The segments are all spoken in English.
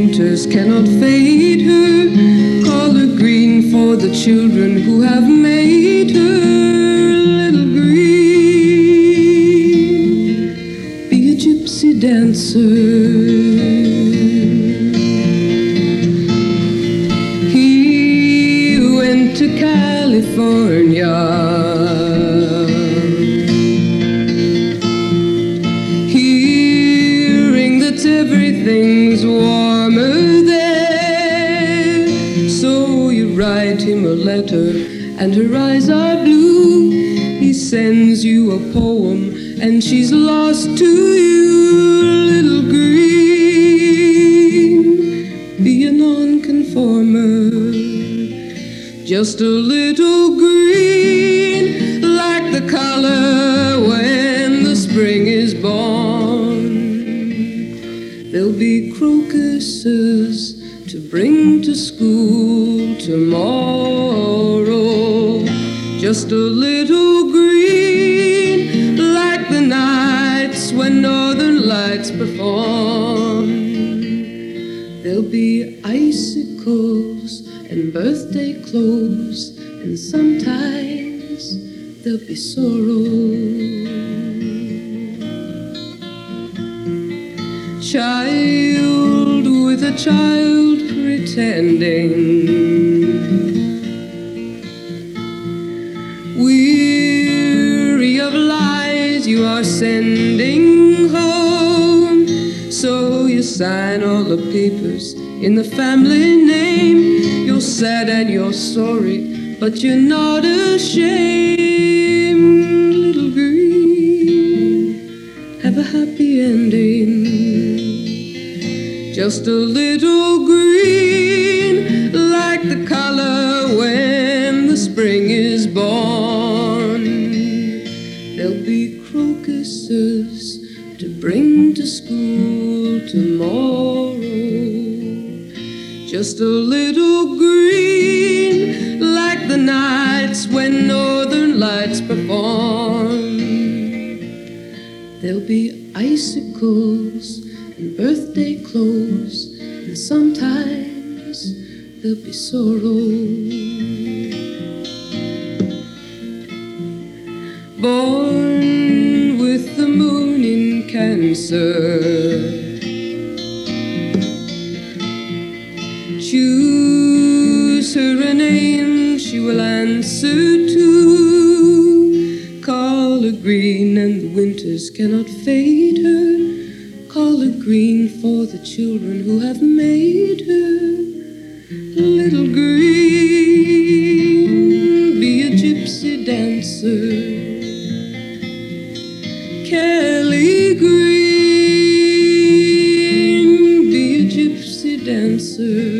winters cannot fade her. Color green for the children who have made her. Little green, be a gypsy dancer. California, hearing that everything's warmer there. So you write him a letter and her eyes are blue. He sends you a poem and she's lost to you. Little green, be a nonconformer. Just a little green, like the color when the spring is born. There'll be crocuses to bring to school tomorrow. Just a little green, like the nights when northern lights perform. There'll be icicles and birthday clothes, and sometimes there'll be sorrow. Child with a child pretending, weary of lies you are sending home. So you sign all the papers in the family name. You're sad and you're sorry, but you're not ashamed. Little green, have a happy ending. Just a little green, like the color when the spring is born. There'll be crocuses to bring to school tomorrow. Just a little green, like the nights when northern lights perform. There'll be icicles and birthday clothes, and sometimes there'll be sorrow. Born with the moon in Cancer, choose her a name she will answer to. Color green and the winters cannot fade her. Color green for the children who have made her. Little green, be a gypsy dancer. Kelly green, be a gypsy dancer.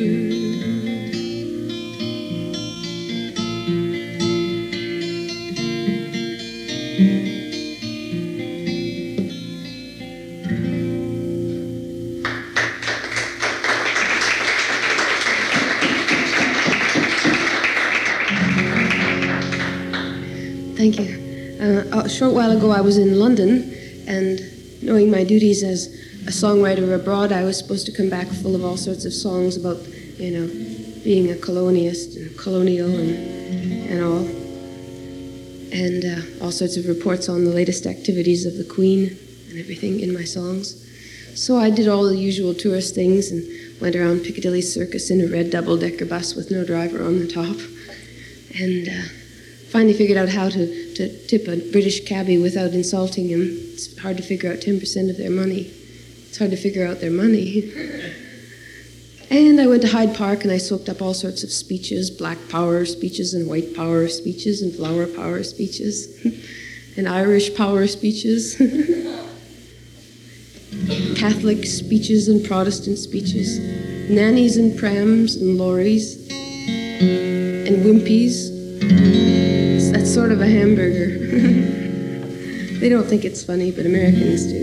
Thank you. A short while ago I was in London, and knowing my duties as a songwriter abroad, I was supposed to come back full of all sorts of songs about, being a colonialist and colonial and all. And all sorts of reports on the latest activities of the Queen and everything in my songs. So I did all the usual tourist things and went around Piccadilly Circus in a red double-decker bus with no driver on the top. And finally figured out how to tip a British cabbie without insulting him. It's hard to figure out 10% of their money. It's hard to figure out their money. And I went to Hyde Park and I soaked up all sorts of speeches, black power speeches and white power speeches and flower power speeches and Irish power speeches, Catholic speeches and Protestant speeches, nannies and prams and lorries and wimpies. That's sort of a hamburger. They don't think it's funny, but Americans do.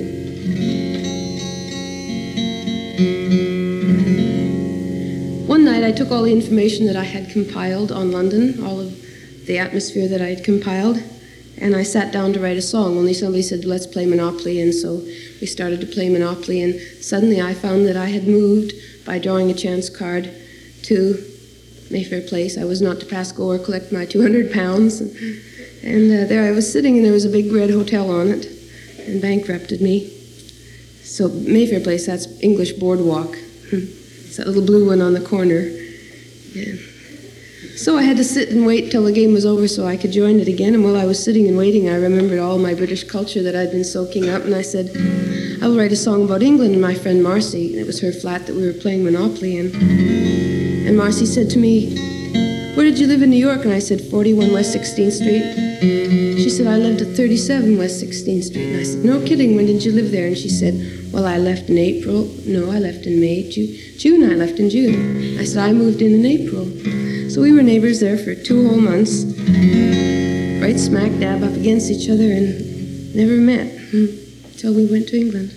One night I took all the information that I had compiled on London, all of the atmosphere that I had compiled, And I sat down to write a song, only somebody said, let's play Monopoly, and so we started to play Monopoly, and suddenly I found that I had moved, by drawing a chance card, to Mayfair Place. I was not to pass go or collect my 200 pounds, and there I was sitting, and there was a big red hotel on it, and bankrupted me. So Mayfair Place, that's English Boardwalk. It's that little blue one on the corner. Yeah. So I had to sit and wait till the game was over so I could join it again. And while I was sitting and waiting, I remembered all my British culture that I'd been soaking up. And I said, I will write a song about England. And my friend Marcy, it was her flat that we were playing Monopoly in. And Marcy said to me, where did you live in New York? And I said, 41 West 16th Street. She said, I lived at 37 West 16th Street. And I said, no kidding, when did you live there? And she said, well, I left in April. No, I left in May. June, I left in June. I said, I moved in April. So we were neighbors there for 2 whole months, right smack dab up against each other, and never met until we went to England.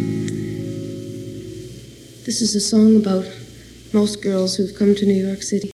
This is a song about most girls who've come to New York City.